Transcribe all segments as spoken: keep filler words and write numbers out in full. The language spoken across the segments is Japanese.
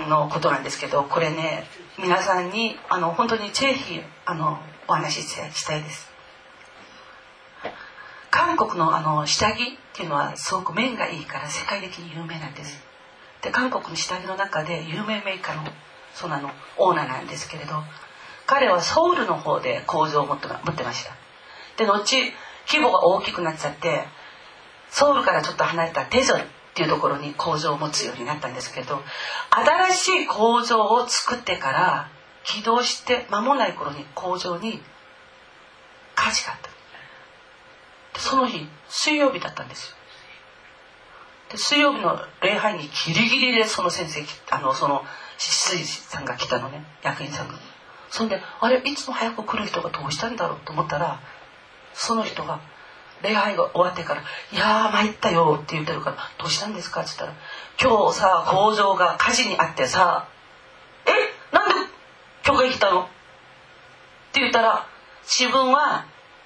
のことなんですけど、これね皆さんにあの本当にぜひあのお話ししたいです。韓国のあの下着っていうのはすごく面がいいから世界的に有名なんです。で韓国の下着の中で有名メーカーのそのあのオーナーなんですけれど、彼はソウルの方で工場を持って持ってました。で後規模が大きくなっちゃってソウルからちょっと離れたテジョンっていうところに工場を持つようになったんですけど、新しい工場を作ってから起動して間もない頃に工場に火事があった。でその日水曜日だったんですよ。で水曜日の礼拝にギリギリでその先生あのその執事さんが来たのね、役員さんが。そんであれいつも早く来る人がどうしたんだろうと思ったら、その人が礼拝が終わってから「いやー参ったよ」って言ってるから「どうしたんですか?」って言ったら「今日さ工場が火事にあってさ、えなんで教会来たの?」って言ったら、自分は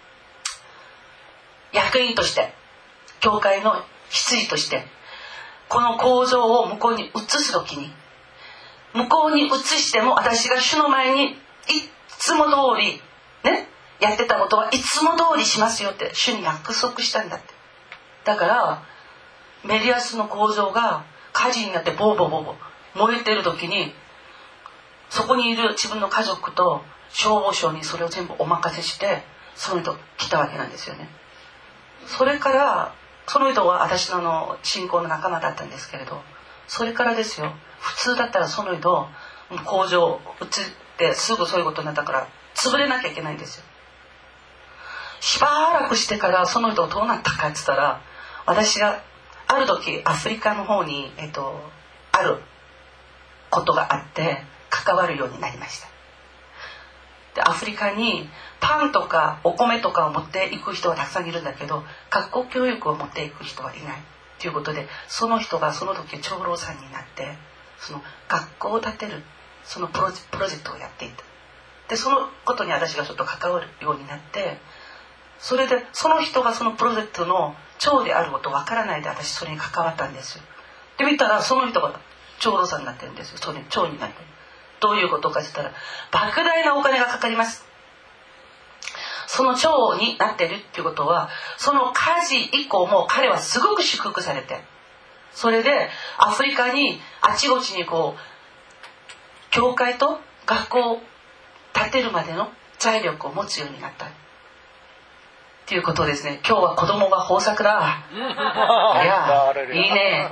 役員として教会の執事としてこの工場を向こうに移す時に、向こうに移しても私が主の前にいつも通りねやってたことはいつも通りしますよって主に約束したんだって。だからメリアスの工場が火事になってボーボーボーボー燃えてる時に、そこにいる自分の家族と消防署にそれを全部お任せしてその人来たわけなんですよね。それからその人は私のあの信仰の仲間だったんですけれど、それからですよ、普通だったらその人工場移ってすぐそういうことになったから潰れなきゃいけないんですよ。しばらくしてからその人どうなったかって言ったら、私がある時アフリカの方に、えっと、あることがあって関わるようになりました。でアフリカにパンとかお米とかを持っていく人はたくさんいるんだけど、学校教育を持っていく人はいないということで、その人がその時長老さんになってその学校を建てるそのプロジェ、プロジェクトをやっていた。でそのことに私がちょっと関わるようになって、それでその人がそのプロジェクトの長であることわからないで私それに関わったんですよ。で見たらその人が長老さんになってるんですよ。それ長になってる。どういうことかって言ったら、莫大なお金がかかります。その長になってるっていうことは、その火事以降も彼はすごく祝福されて、それでアフリカにあちこちにこう教会と学校を建てるまでの財力を持つようになったっていうことですね。今日は子供が豊作だ。いやいいね。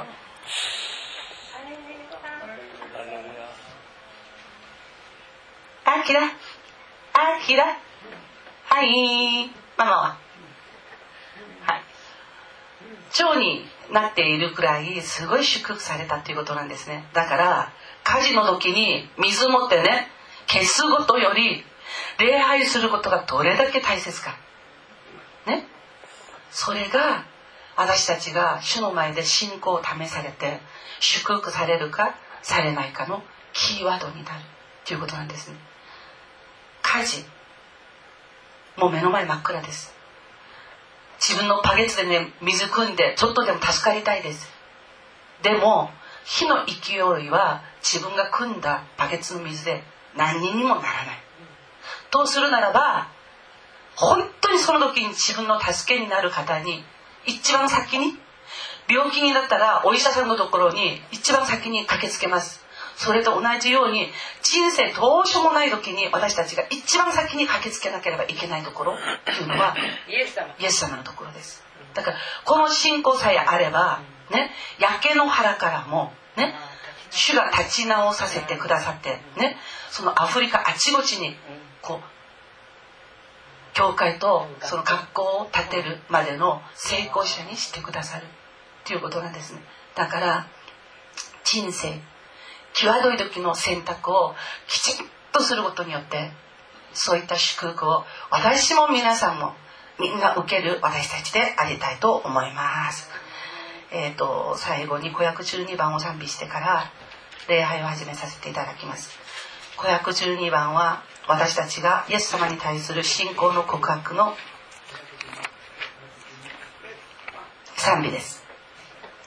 あきらあきらはいママははい長になっているくらいすごい祝福されたっていうことなんですね。だから火事の時に水持ってね消すことより礼拝することがどれだけ大切かね、それが私たちが主の前で信仰を試されて祝福されるかされないかのキーワードになるということなんですね。火事もう目の前真っ暗です。自分のバケツでね水汲んでちょっとでも助かりたいです。でも火の勢いは自分が汲んだバケツの水で何にもならないとするならば、本当にその時に自分の助けになる方に一番先に、病気になったらお医者さんのところに一番先に駆けつけます。それと同じように人生どうしようもない時に私たちが一番先に駆けつけなければいけないところっていうのはイエス様、イエス様のところです。だからこの信仰さえあればね、焼け野原からもね主が立ち直させてくださってね、そのアフリカあちこちにこう教会とその学校を建てるまでの成功者にしてくださるということなんですね。だから人生際どい時の選択をきちんとすることによってそういった祝福を私も皆さんもみんな受ける私たちでありたいと思います。えーと最後に小訳じゅうにばんを賛美してから礼拝を始めさせていただきます。小訳じゅうにばんは私たちがイエス様に対する信仰の告白の賛美です。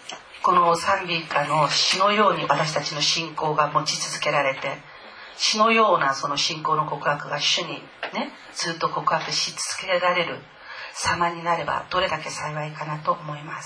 この賛美歌の詩のように私たちの信仰が持ち続けられて、詩のようなその信仰の告白が主にねずっと告白し続けられる様になればどれだけ幸いかなと思います。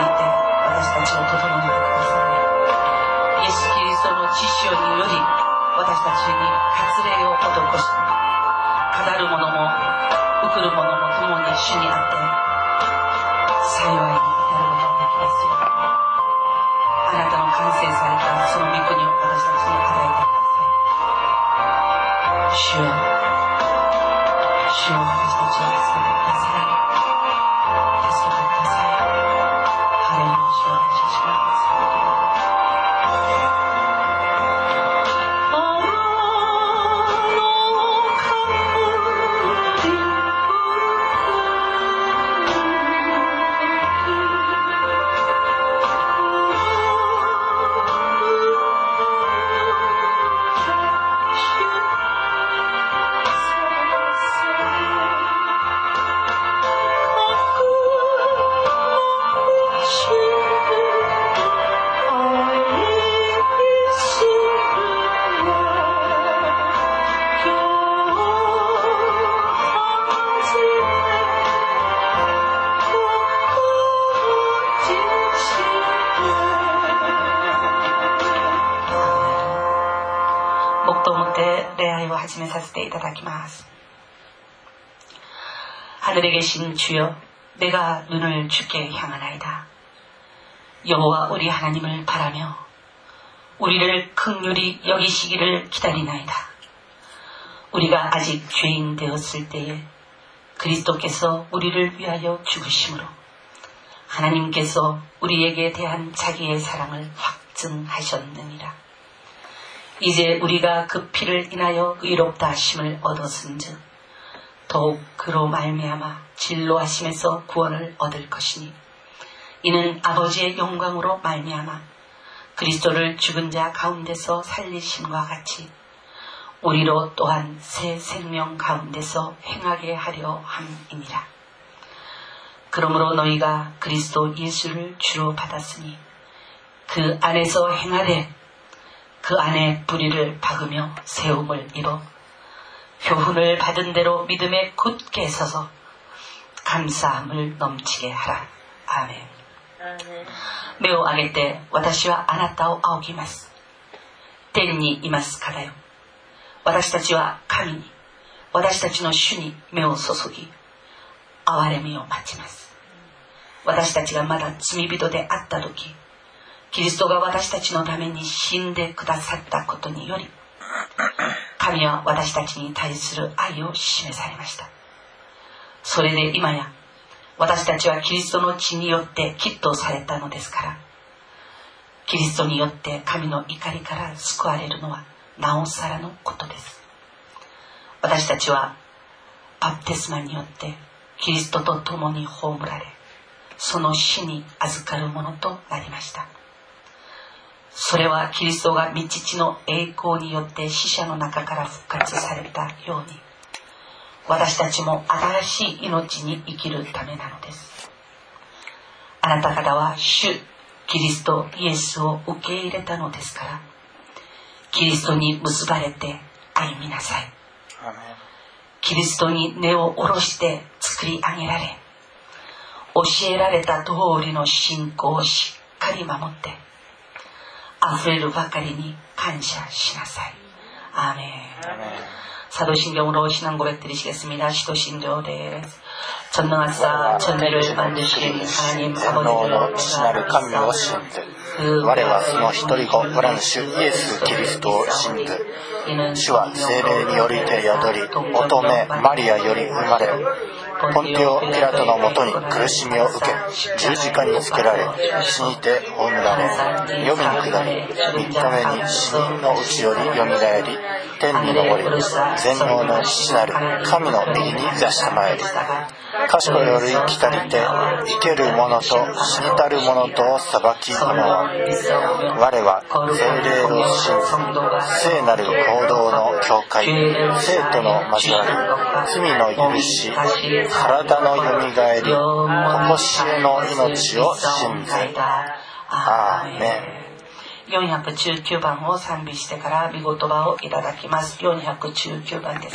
私私たちに割礼を施し、語る者も送る者も共に主にあって幸いに至ることができますように、あなたの完成されたその御国を私たちに与えてください。主よ、主よ、私たちを助けてください。助けてください。ハレルヤ、主を感謝します。始めさせていただきます。 하늘에 계신 주여, 내가 눈을 주께 향하나이다. 여호와 우리 하나님을 바라며 우리를 긍휼히 여기시기를 기다리나이다. 우리가 아직 죄인 되었을 때에 그리스도께서 우리를 위하여 죽으심으로 하나님께서 우리에게 대한 자기의 사랑을 확증하셨느니라. 이제 우리가 그 피를 인하여 의롭다 하심을 얻었은즉 더욱 그로 말미암아 진노하심에서 구원을 얻을 것이니, 이는 아버지의 영광으로 말미암아 그리스도를 죽은 자 가운데서 살리심과 같이 우리로 또한 새 생명 가운데서 행하게 하려 함이니라. 그러므로 너희가 그리스도 예수를 주로 받았으니 그 안에서 행하되 그 안에 뿌리를 박으며 세움을 입어 교훈을 받은 대로 믿음에 굳게 서서 감사함을 넘치게 하라. 아멘. 매우 아게 때私はあなたを仰ぎます。天にいますからよ。私たちは神に、私たちの主に目を注ぎ、憐れみを待ちます。私たちがまだ罪人であった時、キリストが私たちのために死んでくださったことにより、神は私たちに対する愛を示されました。それで今や私たちはキリストの血によってきっとされたのですから、キリストによって神の怒りから救われるのはなおさらのことです。私たちはバプテスマによってキリストと共に葬られ、その死に預かるものとなりました。それはキリストが御父の栄光によって死者の中から復活されたように、私たちも新しい命に生きるためなのです。あなた方は主キリストイエスを受け入れたのですから、キリストに結ばれて歩みなさい。キリストに根を下ろして作り上げられ、教えられた通りの信仰をしっかり守って溢れるばかりに感謝しなさい。アーメン。사도신경으로 신앙 고백드리시겠습니다. 시도신료です. 전능하사 천지를 만드신 하나님 아버지를 믿사옵나이다. 我はその一人子我らの主イエス・キリストを信ず。主は聖霊によりて宿り、乙女マリアより生まれ、ポンテオ・ピラトのもとに苦しみを受け、十字架につけられ、死にて葬られ、黄泉に下り、三日目に死人のうちよりよみがえり、天に昇り、全能の父なる神の右に座したまえり、賢より来たりて生ける者と死にたる者とを裁き行わ。我は聖霊を信ず、聖なる行動の教会、生徒の交わり、罪の許し、体のよみがえり、常しえの命を信ず。アーメン。 よんひゃくじゅうきゅうばんを賛美してから御言葉をいただきます。よんひゃくじゅうきゅうばんです。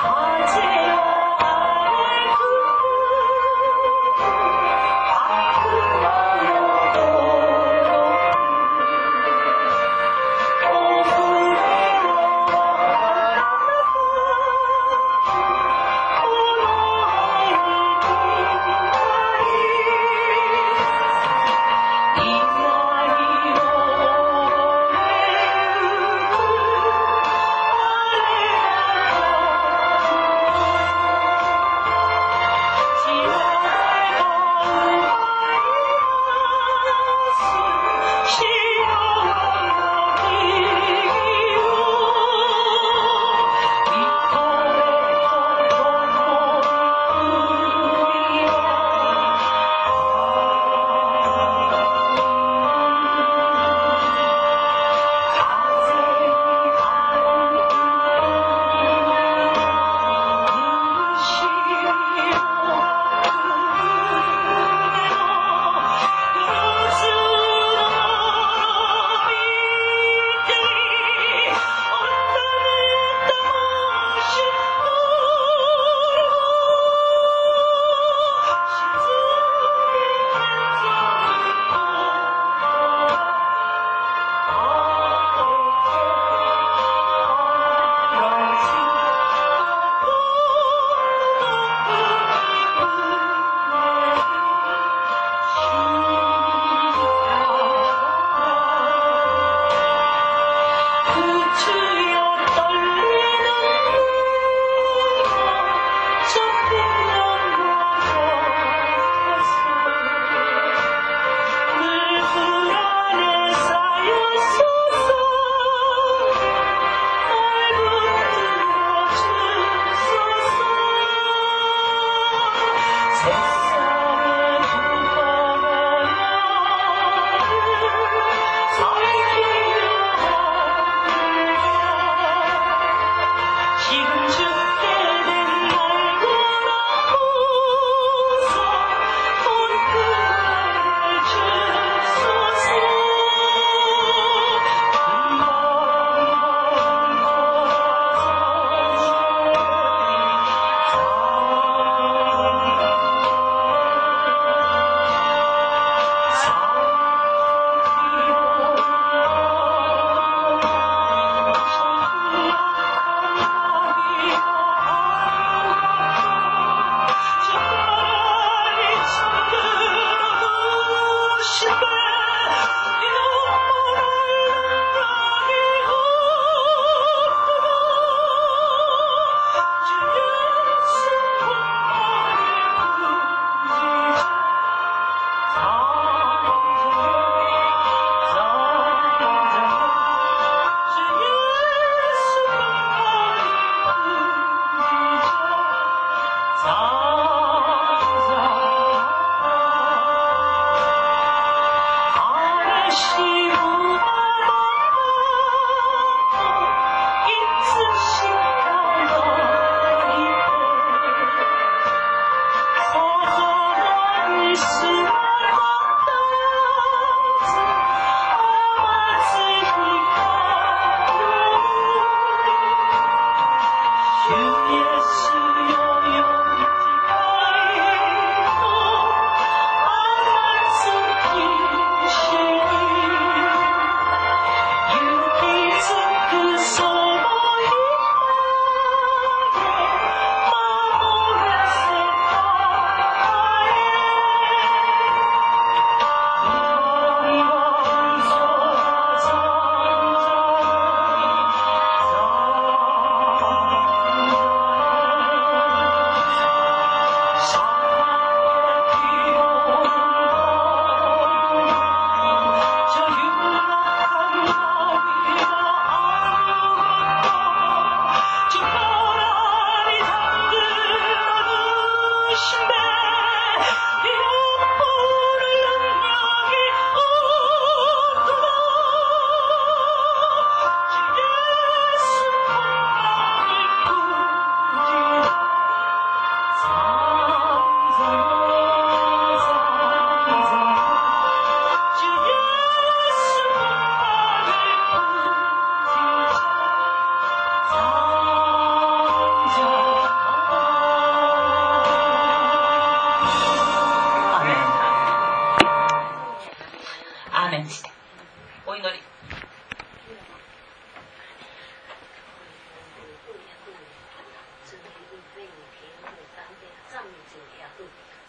「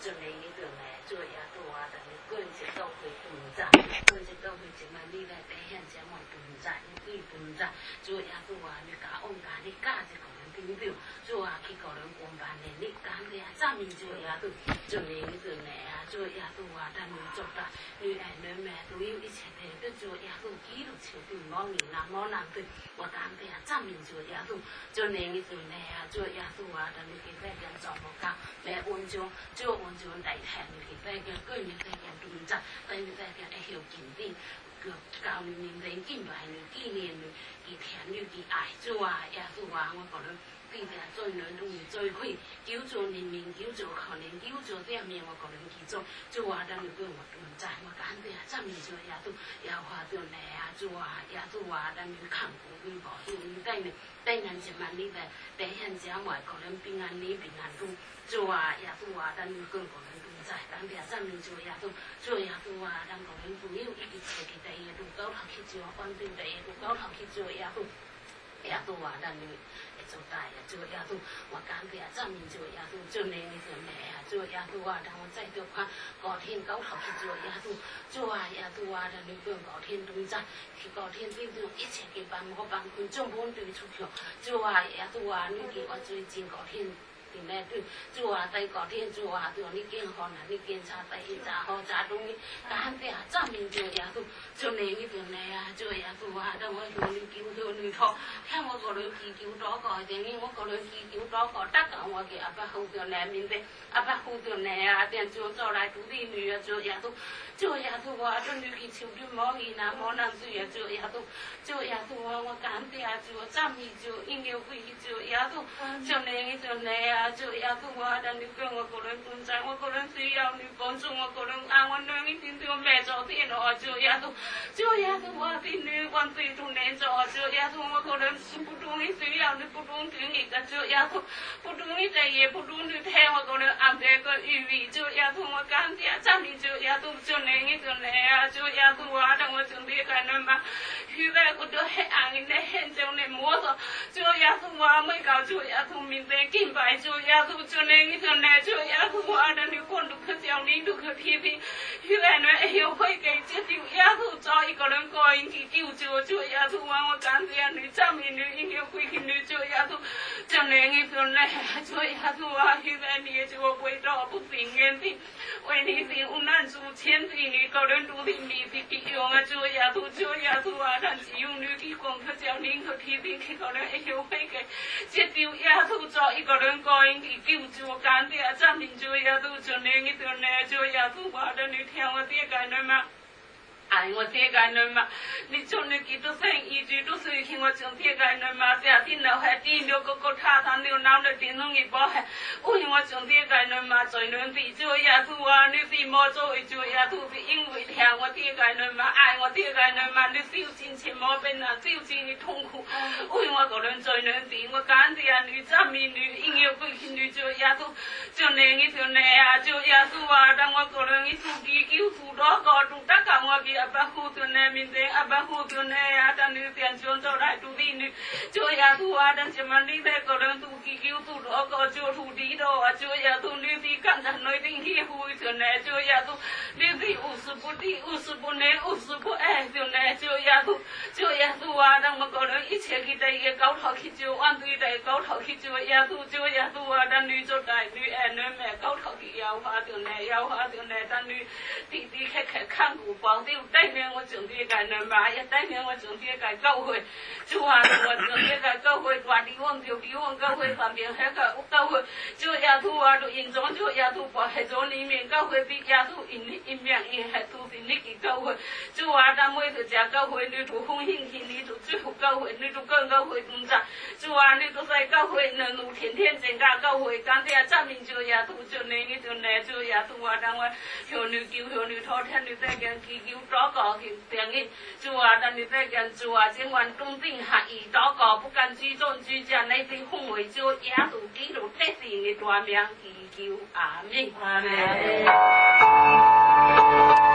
就你呢度呢，做也都話，但你個人直到去半扎，個人直到去直萬呢咧，第一隻我半扎，你對半扎，做也都話你假安假你假就個人點表，做下佢個人公辦呢，你揀嘅啊，爭面做也都，就你呢度呢啊，做也都話，但你做得，你係你咩都要一齊嘅，都做也都幾多條都冇面啦，冇難對，我揀嘅啊，爭面做也都，就你呢度呢啊，做也都話，但你佢咧人做冇教，咩按照，做按照第聽你佢咧嘅，居然咧嘅動作，第你咧嘅一條見啲。教你年齡敬拜你紀念你，佢聽你佢愛做啊，也做啊，我覺得邊啲最難容易最快，叫做人民叫做可能叫做啲面，我覺得佢做做啊，但係佢我唔知，我揀啲啊，真係做也都也話到嚟啊，做啊也都話，但係看過邊個，因為對呢，對人就問你哋，對人講話可能平安你平安都做啊也都話，但係佢可能。在當地上面做也都做也都話，但個人都要一啲自己第一都高頭去做，反對第一都高頭去做也都也都話，但你做大也做也都我講嘅上面做也都做你你做咩啊？做也都話，但我再多看個天高頭去做也都做啊也都話，但你講個天動作，去個天邊度一切嘅辦我辦佢中本對出去，做啊也都話你見我最近個天。咧對做啊，第個天做啊，對你健康啊，你檢查第一查好查中醫，揀啲啊，正面做也都做你呢邊嚟啊，做也都話，但我做你叫做你托，聽我個女記叫多個，定呢我個女記叫多個，得㗎我嘅阿伯好條嚟面的，阿伯好條嚟啊，定做做嚟做啲女啊，做也都做也都話，做女嘅潮啲冇嘢啊，冇能做也做也都做也都話，我揀啲啊做正面做，應該會做也都做你呢做嚟啊。做也都話，但你叫我個人本身，我個人需要你幫助，我個人啊，我兩一定要咩做啲咯，做也都做也都話啲你揾對都難做，做也都我個人不懂你需要，你不懂聽你個做也都不懂你在也不懂你聽，我個人安排個預備，做也都我講啲啊，真係做也都做你呢做你啊，做也都話，但我做啲個人嘛，現在我都係硬嘅，很少你摸索，做也都話沒搞做也都面對敬拜做。也都做你呢做呢做也都話，但你講到佢叫你都佢天天，現在呢哎呦會給這條也都找一個人個人去救做做也都話我講這樣你正面你應該會去你做也都做你呢做呢做也都話，現在你也做為咗不平安的，為你是無難處前提你個人都是你自己用啊做也都做也都話，但是用你去講佢叫你佢天天佢個人哎呦會給這條也都找一個人個人去救做揀啲啊，真係做也都做你呢做呢做也都話得你聽我啲講你嘛。ai我thế cái nơi mà đi chọn đi kỹ tôi xem ý chí tôi suy khi tôi chọn thế cái nơi mà sẽ tin nào hay tin được có có tha thang điều nào để tin không nghĩ bỏ hay ôi tôi chọn thế cái nơi mà trời nên thì chưa ya thu à nếu thì mua rồi chưa ya thu thì因为theo我thế cái nơi mà ai我thế cái nơi mà nếu siêu sinh钱冇bên nào siêu sinh thì痛苦ôi tôi個人trời nên thì tôi揀啲啊女仔面女應該會去女做ya thu cho nên cái điều này à cho ya thu à đang tôi個人cái thu kỹ kỹ thu đó có đủ tất cả mọi cái apa hutu ne minde apa hutu ne atan ni tian chon to dai tu di ni cho ya tu adan chaman ni de ko ran tu ki ki tu do ko cho thu di do cho ya tu ni di kan dan noi ding hi hu tu ne cho ya tu ni di usubu di usubu ne usubu eh tu ne cho ya tu cho ya tu adan ma ko ran一切ki dai ge cao thọ ki cho an tu dai cao thọ ki cho ya tu cho ya tu adan ni cho dai ni en ne me cao thọ ki yao ha tu ne yao ha tu ne dan ni di di khe khe khang gu bang di dai ne我整啲嘅人嘛，一等年我整啲嘅教會，做下我整啲嘅教會，話地方條地方教會旁邊係個教會，做也都話都現狀做也都話係咗裡面教會比也都一一面一係都是呢個教會，做話但每個隻教會你都歡迎去，你都最後教會你都跟教會同在，做話你都在教會能夠天天增加教會，咁啲啊證明做也都做你呢做呢做也都話但我向你叫向你討聽你在講祈求禱告。tiếng in chùa đàn đi về gần chùa trên quan trung tinh hạ ý đó có不敢居中居家那些红为就也都基督这些的多名祈求阿门阿门。